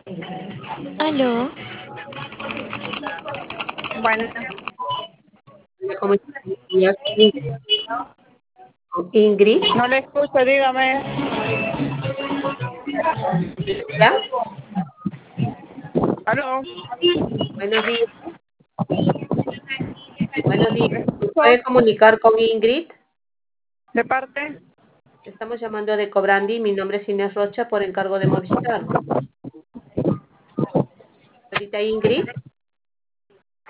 Aló, Bueno, hola, ¿cómo estás? Hablar con con Ingrid. no le escucho, dígame. Hola, Aló, buenos días. Buenos días. ¿me ¿Me escucho? puede comunicar con Ingrid? ¿De parte? Estamos llamando de Cobrandi. Mi nombre es Inés Rocha por encargo de Movistar. Ahorita Ingrid.